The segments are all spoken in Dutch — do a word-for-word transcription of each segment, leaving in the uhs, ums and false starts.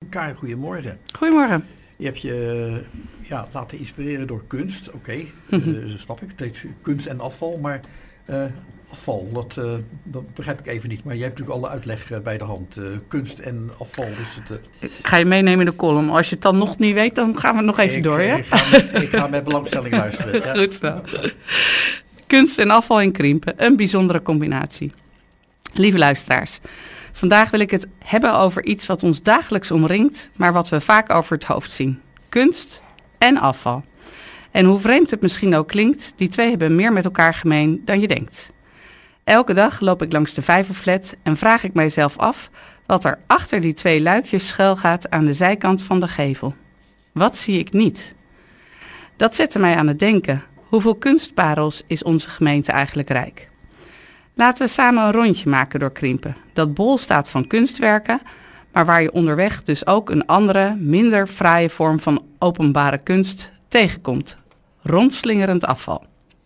Karin, goedemorgen. Goedemorgen. Je hebt je ja, laten inspireren door kunst. Oké, okay, mm-hmm. uh, snap ik. Het heet kunst en afval, maar uh, afval, dat, uh, dat begrijp ik even niet. Maar jij hebt natuurlijk alle uitleg uh, bij de hand. Uh, kunst en afval. Dus het, uh... Ik ga je meenemen in de column. Als je het dan nog niet weet, dan gaan we nog even ik, door. Ja? Ik, ga met, ik ga met belangstelling luisteren. Ja. Goed zo. Kunst en afval in Krimpen. Een bijzondere combinatie. Lieve luisteraars. Vandaag wil ik het hebben over iets wat ons dagelijks omringt, maar wat we vaak over het hoofd zien. Kunst en afval. En hoe vreemd het misschien ook klinkt, die twee hebben meer met elkaar gemeen dan je denkt. Elke dag loop ik langs de Vijverflat en vraag ik mijzelf af wat er achter die twee luikjes schuilgaat aan de zijkant van de gevel. Wat zie ik niet? Dat zette mij aan het denken. Hoeveel kunstparels is onze gemeente eigenlijk rijk? Laten we samen een rondje maken door Krimpen, dat bol staat van kunstwerken, maar waar je onderweg dus ook een andere, minder fraaie vorm van openbare kunst tegenkomt. Rondslingerend afval.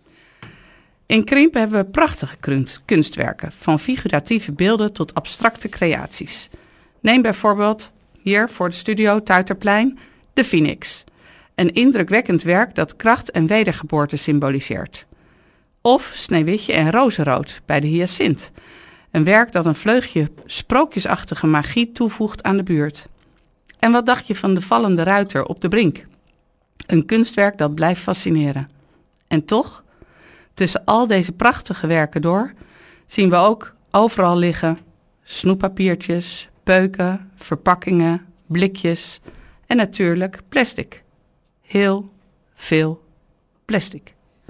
In Krimpen hebben we prachtige kunstwerken, van figuratieve beelden tot abstracte creaties. Neem bijvoorbeeld, hier voor de studio Tuiterplein, de Phoenix. Een indrukwekkend werk dat kracht en wedergeboorte symboliseert. Of Sneeuwwitje en Rozenrood bij de Hyacint. Een werk dat een vleugje sprookjesachtige magie toevoegt aan de buurt. En wat dacht je van de vallende ruiter op de Brink? Een kunstwerk dat blijft fascineren. En toch, tussen al deze prachtige werken door, zien we ook overal liggen snoeppapiertjes, peuken, verpakkingen, blikjes en natuurlijk plastic. Heel veel plastic.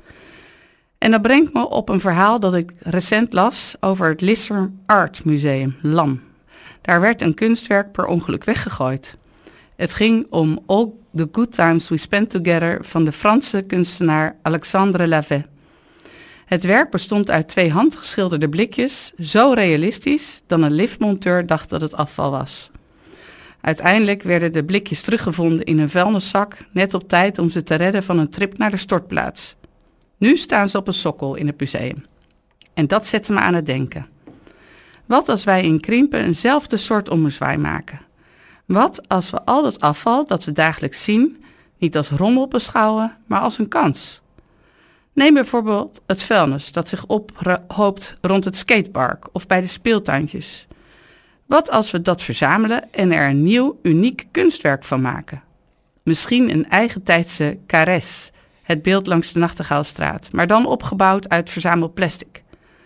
En dat brengt me op een verhaal dat ik recent las over het Lisser Art Museum, L A M. Daar werd een kunstwerk per ongeluk weggegooid. Het ging om All the Good Times We Spent Together van de Franse kunstenaar Alexandre Lavet. Het werk bestond uit twee handgeschilderde blikjes, zo realistisch dat een liftmonteur dacht dat het afval was. Uiteindelijk werden de blikjes teruggevonden in een vuilniszak, net op tijd om ze te redden van een trip naar de stortplaats. Nu staan ze op een sokkel in het museum. En dat zette me aan het denken. Wat als wij in Krimpen eenzelfde soort ommezwaai maken? Wat als we al dat afval dat we dagelijks zien, niet als rommel beschouwen, maar als een kans? Neem bijvoorbeeld het vuilnis dat zich ophoopt rond het skatepark of bij de speeltuintjes. Wat als we dat verzamelen en er een nieuw, uniek kunstwerk van maken? Misschien een eigentijdse kares, het beeld langs de Nachtegaalstraat, maar dan opgebouwd uit verzameld plastic.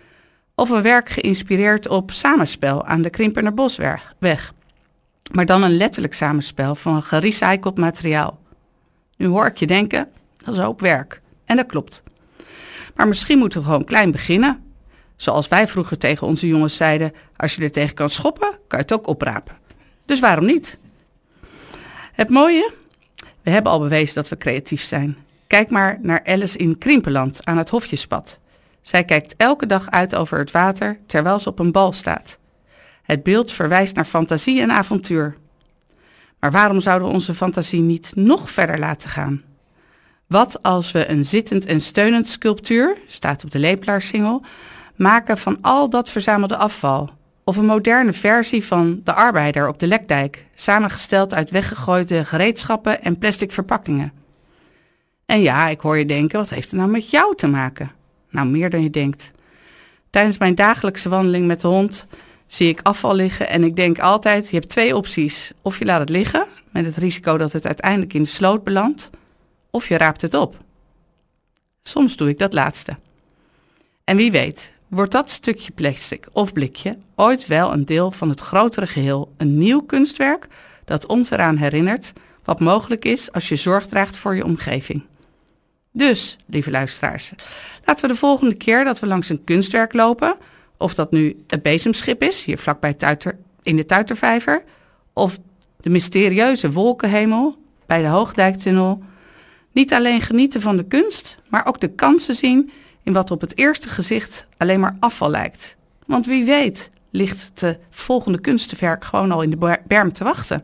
Of een werk geïnspireerd op samenspel aan de Krimpener Bosweg, maar dan een letterlijk samenspel van gerecycled materiaal. Nu hoor ik je denken, dat is ook werk. En dat klopt. Maar misschien moeten we gewoon klein beginnen. Zoals wij vroeger tegen onze jongens zeiden, als je er tegen kan schoppen, kan je het ook oprapen. Dus waarom niet? Het mooie, we hebben al bewezen dat we creatief zijn. Kijk maar naar Alice in Krimpenland aan het Hofjespad. Zij kijkt elke dag uit over het water terwijl ze op een bal staat. Het beeld verwijst naar fantasie en avontuur. Maar waarom zouden we onze fantasie niet nog verder laten gaan? Wat als we een zittend en steunend sculptuur, staat op de Lepelaarsingel, maken van al dat verzamelde afval? Of een moderne versie van De Arbeider op de Lekdijk, samengesteld uit weggegooide gereedschappen en plastic verpakkingen? En ja, ik hoor je denken, wat heeft het nou met jou te maken? Nou, meer dan je denkt. Tijdens mijn dagelijkse wandeling met de hond zie ik afval liggen en ik denk altijd, je hebt twee opties. Of je laat het liggen, met het risico dat het uiteindelijk in de sloot belandt, of je raapt het op. Soms doe ik dat laatste. En wie weet, wordt dat stukje plastic of blikje ooit wel een deel van het grotere geheel, een nieuw kunstwerk dat ons eraan herinnert wat mogelijk is als je zorg draagt voor je omgeving. Dus, lieve luisteraars, laten we de volgende keer dat we langs een kunstwerk lopen, of dat nu het bezemschip is, hier vlakbij Tuiter, in de Tuitervijver, of de mysterieuze wolkenhemel bij de Hoogdijktunnel, niet alleen genieten van de kunst, maar ook de kansen zien in wat op het eerste gezicht alleen maar afval lijkt. Want wie weet ligt het volgende kunstwerk gewoon al in de berm te wachten.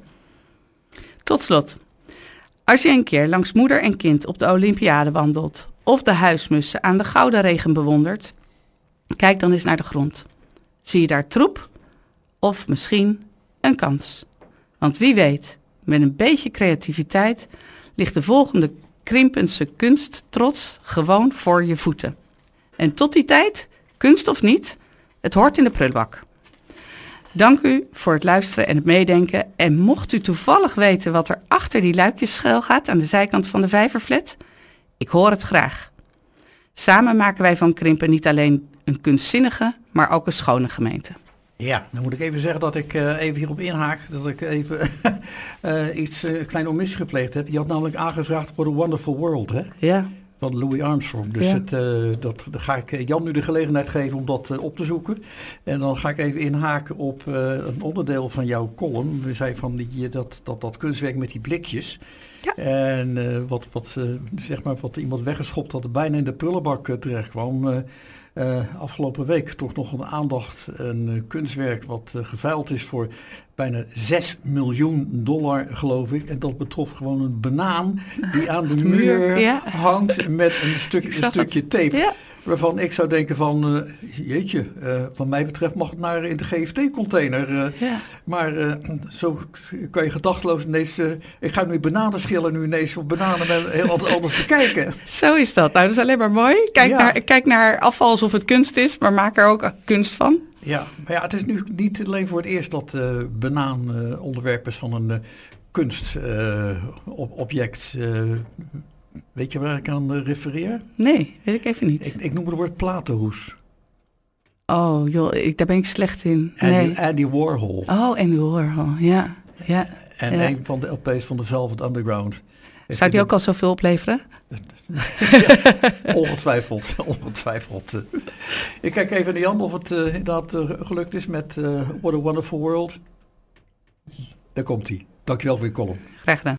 Tot slot, als je een keer langs moeder en kind op de Olympiade wandelt of de huismussen aan de gouden regen bewondert, kijk dan eens naar de grond. Zie je daar troep of misschien een kans? Want wie weet, met een beetje creativiteit ligt de volgende Krimpense kunst trots gewoon voor je voeten. En tot die tijd, kunst of niet, het hoort in de prullenbak. Dank u voor het luisteren en het meedenken. En mocht u toevallig weten wat er achter die luikjes schuil gaat aan de zijkant van de vijverflat, ik hoor het graag. Samen maken wij van Krimpen niet alleen een kunstzinnige, maar ook een schone gemeente. Ja, dan moet ik even zeggen dat ik uh, even hierop inhaak, dat ik even uh, iets uh, klein omissie gepleegd heb. Je had namelijk aangevraagd voor The Wonderful World, hè? Ja. Van Louis Armstrong. Dus ja. het, uh, dat, dan ga ik Jan nu de gelegenheid geven om dat uh, op te zoeken. En dan ga ik even inhaken op uh, een onderdeel van jouw column. We zeiden van die, dat, dat, dat kunstwerk met die blikjes. Ja. En uh, wat, wat, uh, zeg maar, wat iemand weggeschopt had, bijna in de prullenbak uh, terecht kwam. Uh, Uh, afgelopen week toch nog een aandacht, een uh, kunstwerk wat uh, geveild is voor bijna zes miljoen dollar, geloof ik. En dat betrof gewoon een banaan die aan de muur, muur ja. hangt met een, stuk, een stukje het. tape. Ja. Waarvan ik zou denken van, uh, jeetje, uh, wat mij betreft mag het naar in de G F T-container. Uh, ja. Maar uh, zo kan je gedachteloos ineens, uh, ik ga nu bananen schillen nu ineens, of bananen met heel wat anders bekijken. Zo is dat. Nou, dat is alleen maar mooi. Kijk, ja. naar, kijk naar afval alsof het kunst is, maar maak er ook kunst van. Ja, maar ja, het is nu niet alleen voor het eerst dat uh, banaan uh, onderwerp is van een uh, kunstobject. Uh, uh, Weet je waar ik aan uh, refereer? Nee, weet ik even niet. Ik, ik noem het woord platenhoes. Oh joh, ik, daar ben ik slecht in. Nee. Andy, Andy Warhol. Oh, Andy Warhol, ja. ja en ja. een van de L P's van de Velvet Underground. Zou die ook al zoveel opleveren? Ja, ongetwijfeld, ongetwijfeld. Ik kijk even naar Jan of het uh, inderdaad uh, gelukt is met uh, What a Wonderful World. Daar komt hij. Dankjewel voor je column. Graag gedaan.